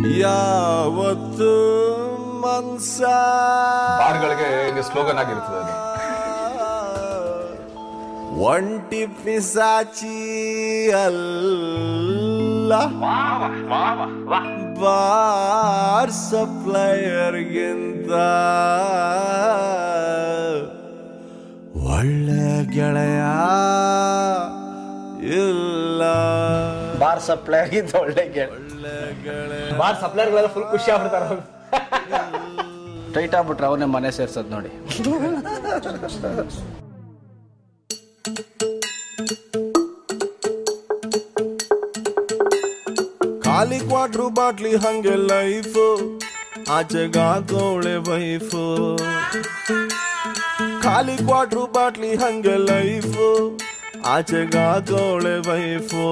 ಯಾವತ್ತು ಮನ್ಸ ಬಾರ್ಗಳಿಗೆ ಸ್ಲೋಗನ್ ಆಗಿರ್ತದೆ ಅದು. ಒಂಟಿ ಪಿಸಾಚಿ ಅಲ್ಲ, ಬಾರ್ ಸಪ್ಲೈಯರ್ಗಿಂತ ಒಳ್ಳೆ ಗೆಳೆಯ ಇಲ್ಲ. ಬಾರ್ ಸಪ್ಲೈಯರ್ಗಿಂತ ಒಳ್ಳೆ ಬಾರ್ ಸಪ್ಲೈಯರ್ಗಳೆಲ್ಲ ಫುಲ್ ಖುಷಿ ಆಗ್ಬಿಡ್ತಾರ. ಟೈಟ್ ಆಗ್ಬಿಟ್ರೆ ಅವನೇ ಮನೆ ಸೇರ್ಸೋದು ನೋಡಿ. ಖಾಲಿ ಕ್ವಾಟ್ರು ಬಾಟ್ಲಿ ಹಂಗೆ ಲೈಫು, ಆಚೆಗಾಕೋಳೆ ವೈಫು. ಖಾಲಿ ಕ್ವಾಟ್ರು ಬಾಟ್ಲಿ ಹಂಗೆ ಲೈಫು, ಆಚೆಗಾಕೋಳೆ ವೈಫು.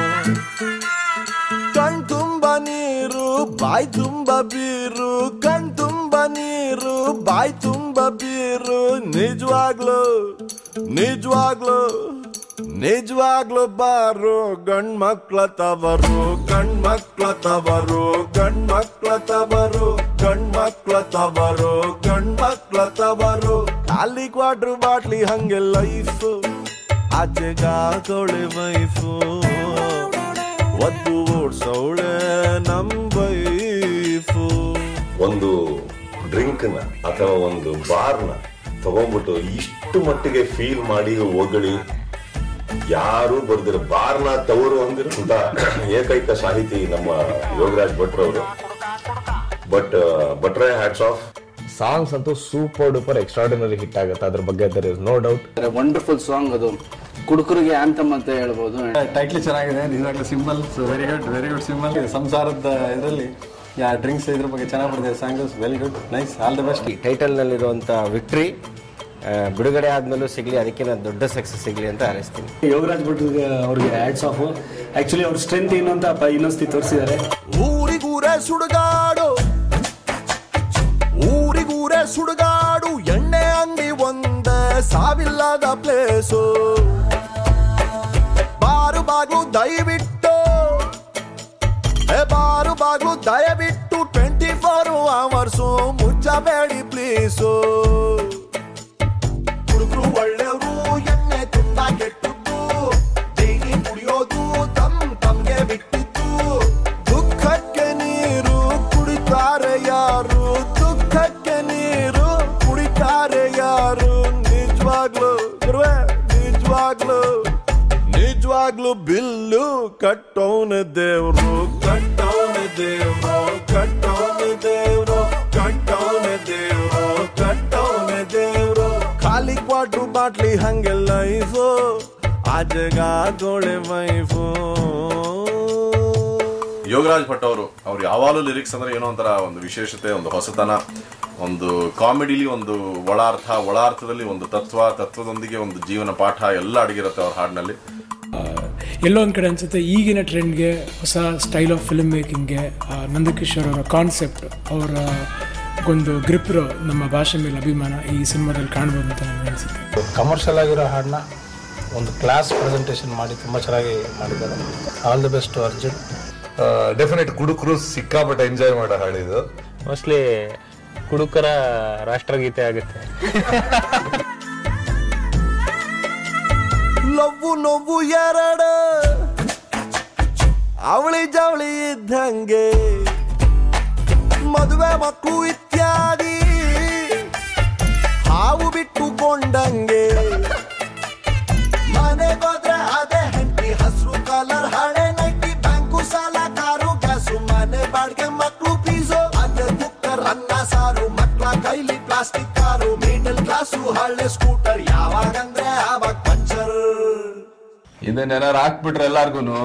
ಕಣ್ ತುಂಬ ನೀರು ಬಾಯ್ ತುಂಬ ಬೀರು, ಕಣ್ ತುಂಬ ನೀರು ಬಾಯ್ ತುಂಬ ಬೀರು. ನಿಜವಾಗ್ಲು ನಿಜವಾಗ್ಲು ನಿಜವಾಗ್ಲು ಬಾರು ಗಂಡ್ಮಕ್ಳ ತವರು, ಗಂಡ್ಮಕ್ಳ ತವರು, ಗಂಡ್ಮಕ್ಳ ತವರು, ಗಂಡ್ಮಕ್ಳ ತವರು, ಗಂಡ್ಮಕ್ಳ ತವರು. ಖಾಲಿ ಕ್ವಾಟ್ರು ಬಾಟ್ಲಿ ಹಂಗೆ ಲೈಫು, ಆಚೆಗಾಕೋಳೆ ವೈಫು. ಒದ್ದು ಓಡ್ಸೋಳೆ ನಮ್ ವೈಫು. ಒಂದು ಡ್ರಿಂಕ್ನ ಅಥವಾ ಒಂದು ಬಾರ್ನ ತಗೊಂಡ್ಬಿಟ್ಟು ಇಷ್ಟು ಮಟ್ಟಿಗೆ ಫೀಲ್ ಮಾಡಿ ಹೊಗಳಿ ಯಾರು ಬರ್ದಿರೋ ಬಾರ್ನ ತವರು ಅಂದಿರುವಂತ ಏಕೈಕ ಸಾಹಿತಿ ನಮ್ಮ ಯೋಗರಾಜ್ ಭಟ್ರವರು. ಭಟ್ರೆ ಹ್ಯಾಟ್ಸ್ ಆಫ್. ಸಾಂಗ್ಸ್ ಅಂತೂ ಸೂಪರ್ ಡೂಪರ್ ಎಕ್ಸ್ಟ್ರಾರ್ಡಿನರಿ ಹಿಟ್ ಆಗುತ್ತೆ, ಅದ್ರ ಬಗ್ಗೆ there is no doubt. Wonderful song ಅದು, ಕುಡುಕರಿಗೆ ಆಂಥಮ್ ಅಂತ ಹೇಳ್ಬೋದು. ಟೈಟ್ಲ್ ಚೆನ್ನಾಗಿದೆ, ನಿಜವಾಗ್ಲೂ ಸಿಂಬಲ್ ವೆರಿ ಗುಡ್ ಸಿಂಬಲ್. ಸಂಸಾರದ ಇದರಲ್ಲಿ ಡ್ರಿಂಕ್ಸ್ ಇದ್ರ ಬಗ್ಗೆ ಚೆನ್ನಾಗಿ ಮಾಡಿದೆ song. Very good, nice, all the best. Title ನಲ್ಲಿರುವಂತ ವಿಕ್ಟ್ರಿ ಬಿಡುಗಡೆ ಆದ್ಮೇಲೂ ಸಿಗ್ಲಿ, ಅದಕ್ಕೆ ನಾನು ದೊಡ್ಡ ಸಕ್ಸಸ್ ಸಿಗ್ಲಿ ಅಂತ ಹಾರೈಸ್ತೀನಿ. ಯೋಗರಾಜ್ ಭಟ್ರಿಗೆ ಅವ್ರಿಗೆ ಹ್ಯಾಟ್ಸ್ ಆಫ್. ಆಕ್ಚುಲಿ ಅವ್ರ ಸ್ಟ್ರೆಂತ್ ಏನು ಅಂತ ಇನ್ನೊಂದ್ಸತಿ ತೋರಿಸಿದ್ದಾರೆ. ಊರಿಗೂರೇ ಸುಡುಗಾಡು, ಊರಿಗೂರೇ ಸುಡುಗಾಡು, ಎಣ್ಣೆ ಅಂಗಡಿ ಒಂದೇ ಸಾವಿಲ್ಲದ ಪ್ಲೇಸು. ಬಾರು ಬಾಗ್ಲು ದಯವಿಟ್ಟು, ಬಾರು ಬಾಗ್ಲು ದಯವಿಟ್ಟು 24 hours ಮುಚ್ಚಬೇಡಿ ಪ್ಲೀಸು. ಹುಡುಗರು ಒಳ್ಳೆಯವರು, ಎಣ್ಣೆ ತುಂಬ ಕೆಟ್ಟದ್ದು, ಡೈಲಿ ಕುಡಿಯೋದು ತಮ್ಗೆ ಬಿಟ್ಟಿದ್ದು. ದುಃಖಕ್ಕೆ ನೀರು ಕುಡಿತಾರೆ ಯಾರು, ದುಃಖಕ್ಕೆ ನೀರು ಕುಡಿತಾರೆ ಯಾರು. ನಿಜವಾಗ್ಲು ನಿಜವಾಗ್ಲು ನಿಜವಾಗ್ಲು ಬಿಲ್ಲು ಕಟ್ಟೋನ ದೇವ್ರು, ಕಟ್ಟೋನ ದೇವ್ರು, ಕಟ್ಟೋನ ದೇವ್ರು, ಕಟ್ಟೋನ ದೇವ್ರು, ಕಟ್ಟೋನ ದೇವ್ರು. ಖಾಲಿ ಕ್ವಾಟ್ರು ಬಾಟ್ಲಿ ಹಂಗೆ ಲೈಫು, ಆಜಗಾಗೋಳೆ ವೈಫು. ಯೋಗರಾಜ್ ಭಟ್ ಅವ್ರು ಯಾವಾಗಲೂ ಲಿರಿಕ್ಸ್ ಅಂದ್ರೆ ಏನೋ ಒಂಥರ ಒಂದು ವಿಶೇಷತೆ, ಒಂದು ಹೊಸತನ, ಒಂದು ಕಾಮಿಡಿಲಿ ಒಂದು ಒಳಾರ್ಥದಲ್ಲಿ ಒಂದು ತತ್ವದೊಂದಿಗೆ ಒಂದು ಜೀವನ ಪಾಠ ಎಲ್ಲ ಅಡಗಿರುತ್ತೆ ಅವ್ರ ಹಾಡಿನಲ್ಲಿ. ಎಲ್ಲೋ ಒಂದು ಕಡೆ ಅನಿಸುತ್ತೆ ಈಗಿನ ಟ್ರೆಂಡ್ಗೆ, ಹೊಸ ಸ್ಟೈಲ್ ಆಫ್ ಫಿಲ್ಮ್ ಮೇಕಿಂಗ್ಗೆ ನಂದಕಿಶೋರ್ ಅವರ ಕಾನ್ಸೆಪ್ಟ್, ಅವರ ಒಂದು ಗ್ರಿಪ್ರು, ನಮ್ಮ ಭಾಷೆ ಮೇಲೆ ಅಭಿಮಾನ ಈ ಸಿನಿಮಾದಲ್ಲಿ ಕಾಣ್ಬೋದು ಅಂತ ನನಗೆ ಅನಿಸುತ್ತೆ. ಕಮರ್ಷಿಯಲ್ ಆಗಿರೋ ಹಾಡನ್ನ ಒಂದು ಕ್ಲಾಸ್ ಪ್ರೆಸೆಂಟೇಷನ್ ಮಾಡಿ ತುಂಬ ಚೆನ್ನಾಗಿ ಮಾಡಿದ್ದಾರೆ. All the best Arjun. Definite ಕುಡುಕರು ಸಿಕ್ಕಾಪಟ್ಟೆ ಎಂಜಾಯ್ ಮಾಡೋ ಹಾಡಿದು. ಮೋಸ್ಟ್ಲಿ ಕುಡುಕರ ರಾಷ್ಟ್ರಗೀತೆ ಆಗುತ್ತೆ. ಲವ್ವು ನೋವು ಎರಡು ಅವಳಿ ಜವಳಿ ಇದ್ದಂಗೆ, ಮದುವೆ ಮಕ್ಕಳು ಇತ್ಯಾದಿ ಹಾವು ಬಿಟ್ಟುಕೊಂಡಂಗೆ. ಮನೆಗೋದ್ರೆ ಅದೇ ಹೆಂಡತಿ, ಹಸಿರು ಕಲರ್ ಹಳೆ ನೈಟಿ, ಬ್ಯಾಂಕು ಸಾಲ, ಕಾರು ಗ್ಯಾಸು, ಮನೆ ಬಾಡಿಗೆ, ಮಕ್ಕಳು ಫೀಸು, ಅದೇ ಕುಕ್ಕರ್ ಅನ್ನ ಸಾರು, ಮಕ್ಕಳ ಕೈಲಿ ಪ್ಲಾಸ್ಟಿಕ್ ಕಾರು, ಮಿಡಲ್ ಕ್ಲಾಸು ಹಳೆ ಸ್ಕೂಟರ್, ಯಾವಾಗಂದ್ರೆ ಆವಾಗ ಪಂಚರ್. ಇದನ್ನೇನಾರು ಹಾಕ್ಬಿಟ್ರೆ ಎಲ್ಲಾರ್ಗುನು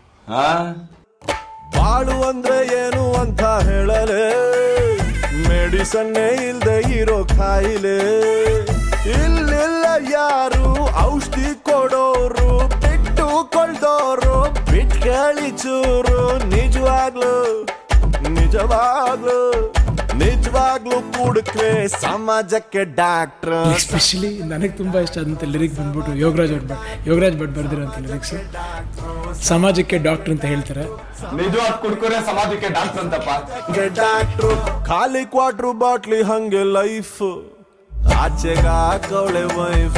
ಬಾಳು ಅಂದ್ರೆ ಏನು ಅಂತ ಹೇಳಲೆ, ಮೆಡಿಸನ್ನೇ ಇಲ್ದೆ ಇರೋ ಕಾಯಿಲೆ. ಇಲ್ಲಿಲ್ಲ ಯಾರು ಔಷಧಿ ಕೊಡೋರು, ಬಿಟ್ಟು ಕೊಳ್ದೋರು, ಬಿಟ್ಕಳಿ ಚೂರು. ನಿಜವಾಗ್ಲು ನಿಜವಾಗ್ಲು ನಿಜವಾಗ್ಲೂ ಕುಡುಕ್ರೆ ಸಮಾಜಕ್ಕೆ ಡಾಕ್ಟ್ರ್. ಎಸ್ಪೆಷಲಿ ನನಗೆ ತುಂಬ ಇಷ್ಟ ಆದಂಥ ಲಿರಿಕ್ ಬಂದ್ಬಿಟ್ಟು ಯೋಗರಾಜ್ ಭಟ್ ಬರ್ದಿರೋಂಥ ಲಿರಿಕ್ಸ್. ಸಮಾಜಕ್ಕೆ ಡಾಕ್ಟರ್ ಅಂತ ಹೇಳ್ತಾರೆ, ನಿಜವಾದ ಕುಡ್ಕೋರೆ ಸಮಾಜಕ್ಕೆ ಡಾಕ್ಟರ್ ಅಂತಪ್ಪ. ಡಾಕ್ಟ್ರು ಖಾಲಿ ಕ್ವಾಟ್ರು ಬಾಟ್ಲಿ ಹಂಗೆ ಲೈಫ್, ಆಚೆಗ ಹಾಕವಳೆ ವೈಫ್.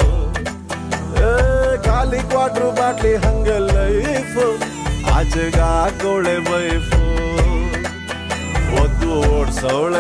ಖಾಲಿ ಕ್ವಾಟ್ರು ಬಾಟ್ಲಿ ಹಂಗೆ ಲೈಫ್, ಆಚೆಗ ಹಾಕವಳೆ ವೈಫ್. ಒದ್ದು ಓಡ್ಸವಳೆ